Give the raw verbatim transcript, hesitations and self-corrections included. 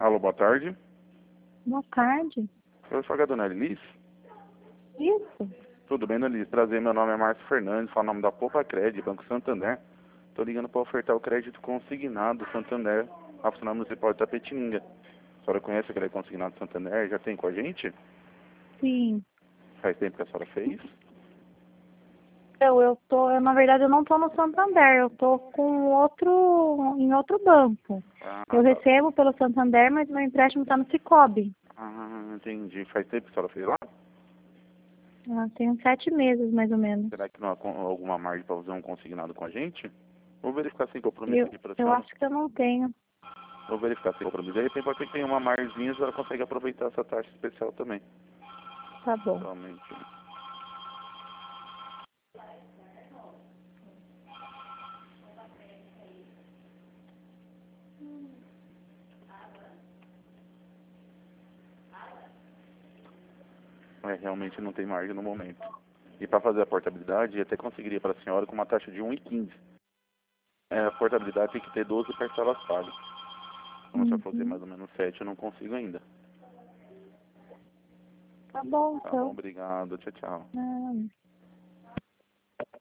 Alô, boa tarde. Boa tarde. Eu sou a dona Liz. Isso. Tudo bem, dona Liz? Prazer, meu nome é Márcio Fernandes, falo o nome da Poupa Crédito, Banco Santander. Estou ligando para ofertar o crédito consignado Santander, a funcionária municipal de Tapetininga. A senhora conhece o crédito consignado Santander? Já tem com a gente? Sim. Faz tempo que a senhora fez? Eu, eu tô, eu, na verdade, eu não tô no Santander, eu tô com outro, em outro banco. Ah, Eu tá. recebo pelo Santander, mas meu empréstimo tá no Cicobi. Ah, entendi. Faz tempo que a senhora fez lá? Ah, tem uns sete meses, mais ou menos. Será que não há con- alguma margem para fazer um consignado com a gente? Vou verificar sem compromisso Eu, aqui para a eu senhora. acho que eu não tenho. Vou verificar sem compromisso. De repente pode ser que tenha uma margem, a senhora consegue aproveitar essa taxa especial também. Tá bom. Somente. É, realmente não tem margem no momento. E para fazer a portabilidade, até conseguiria para a senhora com uma taxa de um vírgula quinze. É, a portabilidade tem que ter doze parcelas pagas. Como se eu fosse Uhum. mais ou menos sete, eu não consigo ainda. Tá bom, Tá bom, então. obrigado. Tchau, tchau. Ah,